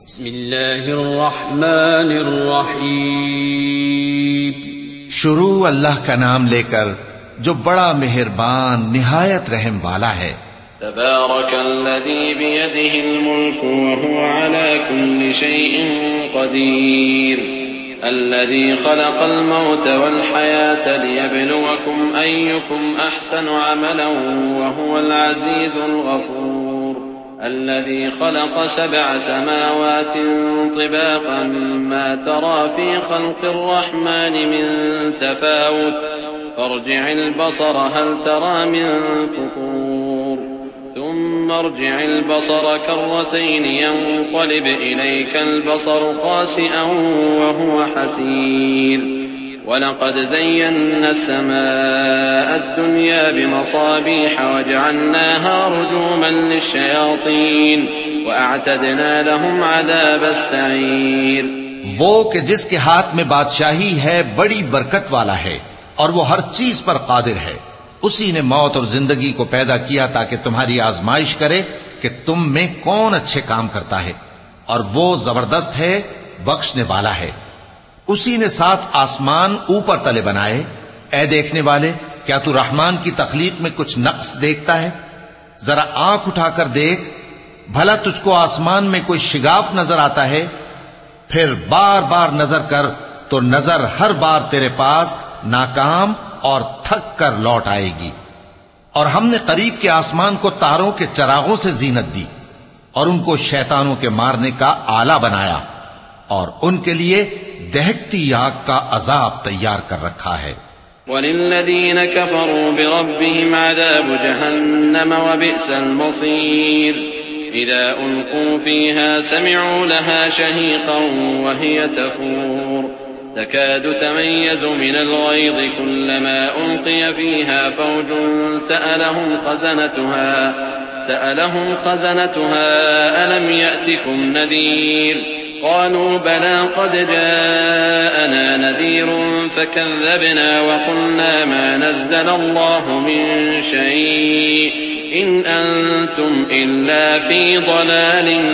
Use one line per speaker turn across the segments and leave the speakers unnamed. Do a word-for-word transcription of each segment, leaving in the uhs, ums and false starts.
बिस्मिल्लाहिर्रहमानिर्रहीम।
शुरू अल्लाह का नाम लेकर जो बड़ा मेहरबान निहायत रहम वाला है।
तबारकल्लज़ी बियदिहिल मुल्कु व हुवा अला कुल्लि शैइन क़दीर। अल्लज़ी खलक़ल मौत वल हयात लियब्लुवकुम अय्युकुम अहसनु अमलन व हुवल अज़ीज़ुल गफूर। अल्लज़ी खलक़ सबअ समावातिन तिबाक़न मा तरा फ़ी ख़ल्क़िर रहमानि मिन तफ़ावुत फर्जि'ल बसर हल तरा मिन फ़ुतूर ثم ارجع البصر كرتين ينقلب إليك البصر خاسئا وهو حسير ولقد زينا السماء الدنيا بمصابيح وجعلناها رجوما للشياطين وأعتدنا لهم عذاب السعير।
वो कि जिसके हाथ में बादशाही है बड़ी बरकत वाला है और वो हर चीज पर कादिर है। उसी ने मौत और जिंदगी को पैदा किया ताकि तुम्हारी आजमाइश करे कि तुम में कौन अच्छे काम करता है, और वो जबरदस्त है, बख्शने वाला है। उसी ने सात आसमान ऊपर तले बनाए। ऐ देखने वाले, क्या तू रहमान की तखलीक में कुछ नक्स देखता है? जरा आंख उठाकर देख, भला तुझको आसमान में कोई शिगाफ नजर आता है? फिर बार बार नजर कर तो नजर हर बार तेरे पास नाकाम और थक कर लौट आएगी। और हमने करीब के आसमान को तारों के चरागों से जीनत दी और उनको शैतानों के मारने का आला बनाया, और उनके लिए दहकती आग का अजाब तैयार कर रखा है।
वलिल्लज़ीन कफ़रू बिरब्बिहिम अज़ाबु जहन्नम व बि'सल मसीर। इज़ा उल्क़ू फ़ीहा समि'ू लहा शहीक़न व हिय तफूर तकादु तमय्यज़ु मिनल ग़यज़ कुल्लमा उल्क़िय फ़ीहा फ़ौजुन सअलहुम ख़ज़नतुहा सअलहुम ख़ज़नतुहा अलम यअतिकुम नज़ीर क़ालू बला क़द जाअना नज़ीरुन फ़कज़्ज़बना व क़ुलना मा नज़्ज़लल्लाहु मिन शै'इन इन अंतुम इल्ला फ़ी ضलालिन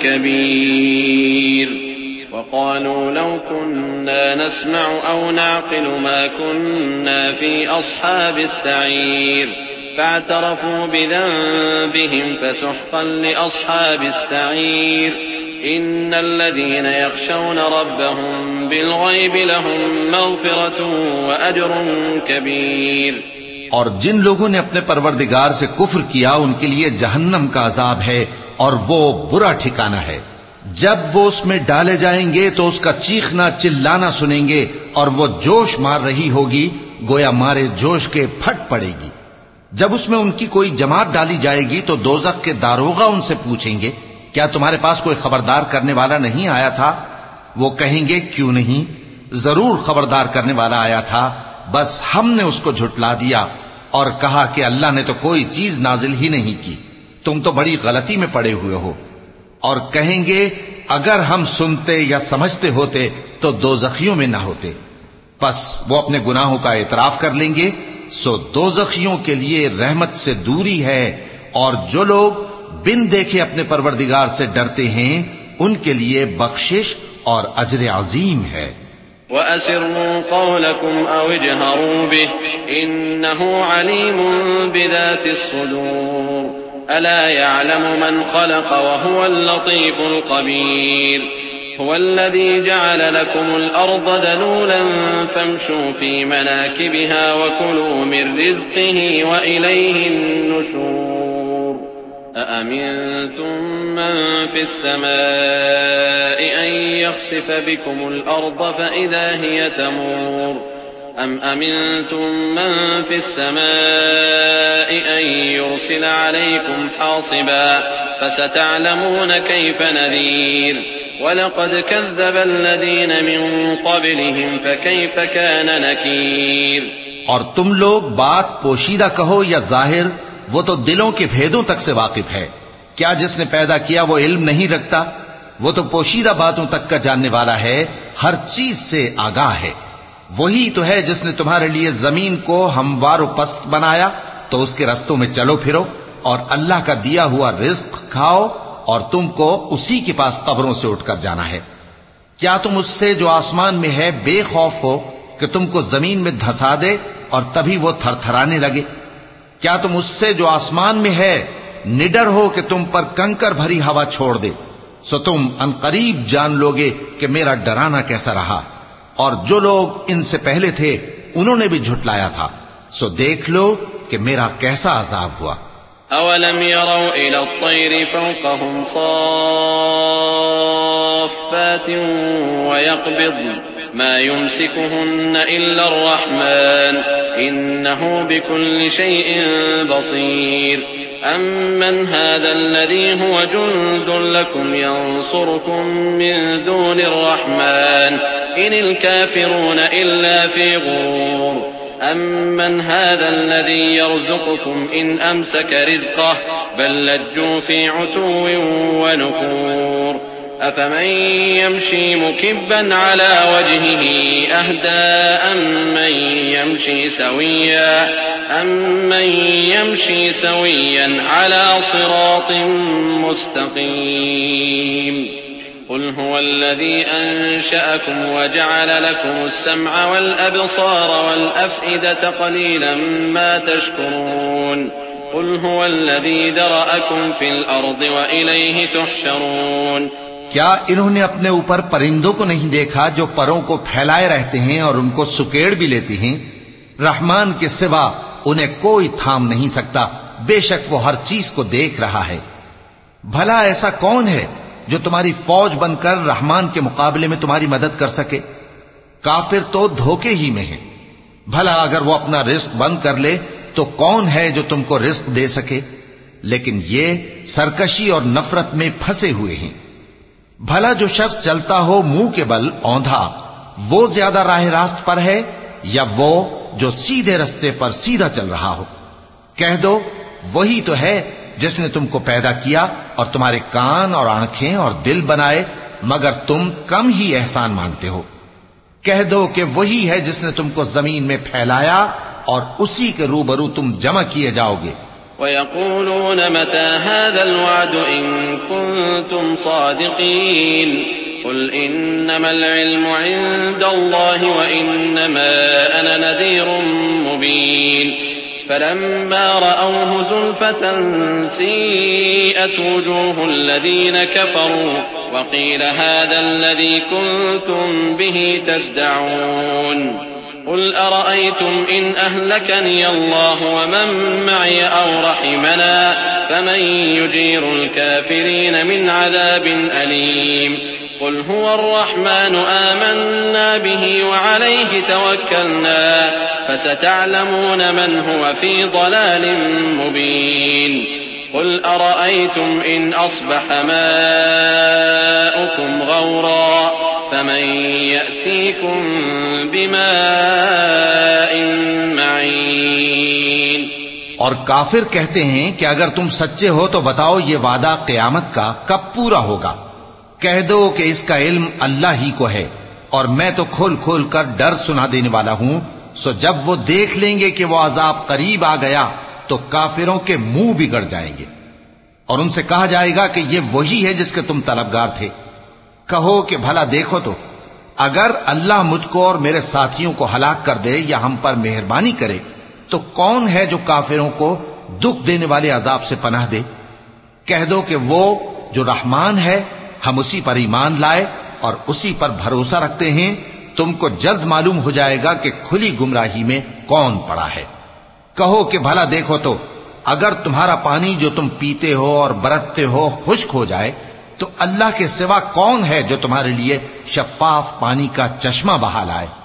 कबीर। وقالوا لو كنا نسمع أو نعقل ما كنا في أصحاب السعير فاعترفوا بذنبهم فسحقا لأصحاب السعير إن الذين يخشون ربهم بالغيب لهم مغفرة وأجر كبير।
और जिन लोगों ने अपने परवरदिगार से कुफ्र किया उनके लिए जहन्नम का अजाब है और वो बुरा ठिकाना है। जब वो उसमें डाले जाएंगे तो उसका चीखना चिल्लाना सुनेंगे और वो जोश मार रही होगी, गोया मारे जोश के फट पड़ेगी। जब उसमें उनकी कोई जमात डाली जाएगी तो दोज़ख के दारोगा उनसे पूछेंगे, क्या तुम्हारे पास कोई खबरदार करने वाला नहीं आया था? वो कहेंगे, क्यों नहीं, जरूर खबरदार करने वाला आया था, बस हमने उसको झुटला दिया और कहा कि अल्लाह ने तो कोई चीज नाजिल ही नहीं की, तुम तो बड़ी गलती में पड़े हुए हो। और कहेंगे, अगर हम सुनते या समझते होते तो दोज़खियों में ना होते। बस वो अपने गुनाहों का एतराफ कर लेंगे, सो दोज़खियों के लिए रहमत से दूरी है, और जो लोग बिन देखे अपने परवरदिगार से डरते हैं उनके लिए बख्शिश और अजर अजीम है।
वअसिर्रू क़ौलकुम औ इजहरू बिहि इन्नहु अलीमुन बिज़ातिस सुदूर अला यअलमु मन ख़लक़ व हुवल लतीफ़ुल ख़बीर। हुवल्लज़ी जअल लकुमुल अर्ज़ दलूलन फम्शू फ़ी मनाकिबिहा व कुलू मिन रिज़्क़िही व इलैहिन नुशूर। अअमिनतुम मन फ़िस समाइ अन यख़सिफ़ बिकुमुल अर्ज़ फ़इज़ा हिय तमूर अम अमिनतुम मन फ़िस समाइ अन युरसिल अलैकुम हासिबा फसतअलमून कैफ़ नज़ीर वलक़द कज़्ज़बल लज़ीन मिन क़ब्लिहिम फ़कैफ़ कान नकीर।
और तुम लोग बात पोशीदा कहो या जाहिर, वो तो दिलों के भेदों तक से वाकिफ है। क्या जिसने पैदा किया वो इल्म नहीं रखता? वो तो पोशीदा बातों तक का जानने वाला है, हर चीज से आगाह है। वही तो है जिसने तुम्हारे लिए जमीन को हमवार पस्त बनाया, तो उसके रस्तों में चलो फिरो और अल्लाह का दिया हुआ रिज्क खाओ और तुमको उसी के पास कब्रों से उठकर जाना है। क्या तुम उससे जो आसमान में है बेखौफ हो कि तुमको जमीन में धंसा दे और तभी वो थरथराने लगे? क्या तुम उससे जो आसमान में है निडर हो कि तुम पर कंकर भरी हवा छोड़ दे? सो तुम अनकरीब जान लोगे कि मेरा डराना कैसा रहा। और जो लोग इनसे पहले थे उन्होंने भी झुटलाया था, सो देख लो कि मेरा कैसा अजाब हुआ।
अवलम यरौ इला तैरि फौकहुम साफ्फातिन व यक़बिद्न मा युमसिकुहुन्न इल्ला अर्रहमान इन्नहु बिकुल्लि शैइन बसीर अम्मन हाज़ल्लज़ी हुव जुंदुन लकुम यंसुरुकुम मिन दूनिर रहमान इनिल काफ़िरून इल्ला फी गुरूर अम्मन हाज़ल्लज़ी यर्ज़ुकुकुम इन अमसक रिज़क़ह बल लज्जू फी उतुव्विन व नुफूर अफमन यमशी मुकिब्बन अला वजहिही अहदा अम्मन यमशी सविय्या अम्मन यमशी सविय्यन अला सिरातिन मुस्तक़ीम क़ुल हुवल्लज़ी अंशअकुम व जअल लकुमुस समअ वल अबसार वल अफ़इदत क़लीलन मा तशकुरून क़ुल हुवल्लज़ी ज़रअकुम फ़िल अर्ज़ि व इलैहि तुहशरून।
क्या इन्होंने अपने ऊपर परिंदों को नहीं देखा जो परों को फैलाए रहते हैं और उनको सुकेड़ भी लेती हैं? रहमान के सिवा उन्हें कोई थाम नहीं सकता, बेशक वो हर चीज को देख रहा है। भला ऐसा कौन है जो तुम्हारी फौज बनकर रहमान के मुकाबले में तुम्हारी मदद कर सके? काफिर तो धोखे ही में है। भला अगर वो अपना रिस्क बंद कर ले तो कौन है जो तुमको रिस्क दे सके? लेकिन ये सरकशी और नफरत में फंसे हुए हैं। भला जो शख्स चलता हो मुंह के बल औंधा, वो ज्यादा राह रास्त पर है या वो जो सीधे रास्ते पर सीधा चल रहा हो? कह दो वही तो है जिसने तुमको पैदा किया और तुम्हारे कान और आंखें और दिल बनाए, मगर तुम कम ही एहसान मानते हो। कह दो कि वही है जिसने तुमको जमीन में फैलाया और उसी के रूबरू तुम जमा किए जाओगे।
वयक़ूलून मता हाज़ल वअद इन कुन्तुम सादिक़ीन क़ुल इन्नमल इल्मु इंदल्लाहि व इन्नमा अना नज़ीरुम मुबीन फलम्मा रअवहु ज़ुल्फ़तन सीअत वुजूहुल लज़ीन कफ़रू व क़ील हाज़ल लज़ी कुन्तुम बिही तद्दऊन क़ुल अरअयतुम इन अहलकनी अल्लाहु व मन मअय औ रहिमना फमन युजीरुल काफ़िरीन मिन अज़ाबिन अलीम क़ुल हुवर रहमानु आमन्ना बिही व अलैहि तवक्कलना फसतअलमून मन हुव फी ज़लालिन मुबीन क़ुल अरअयतुम इन अस्बह माउकुम गौरा फमन यअतीकुम बिमाइन मईन।
और काफिर कहते हैं कि अगर तुम सच्चे हो तो बताओ ये वादा क़यामत का कब पूरा होगा? कह दो कि इसका इल्म अल्लाह ही को है और मैं तो खोल खोल कर डर सुना देने वाला हूं। सो जब वो देख लेंगे कि वो अजाब करीब आ गया तो काफिरों के मुंह बिगड़ जाएंगे और उनसे कहा जाएगा कि ये वही है जिसके तुम तलबगार थे। कहो कि भला देखो तो, अगर अल्लाह मुझको और मेरे साथियों को हलाक कर दे या हम पर मेहरबानी करे तो कौन है जो काफिरों को दुख देने वाले अजाब से पनाह दे? कह दो कि वो जो रहमान है, हम उसी पर ईमान लाए और उसी पर भरोसा रखते हैं। तुमको जल्द मालूम हो जाएगा कि खुली गुमराही में कौन पड़ा है। कहो कि भला देखो तो, अगर तुम्हारा पानी जो तुम पीते हो और बरतते हो खुश्क हो जाए तो अल्लाह के सिवा कौन है जो तुम्हारे लिए शफाफ पानी का चश्मा बहा लाए?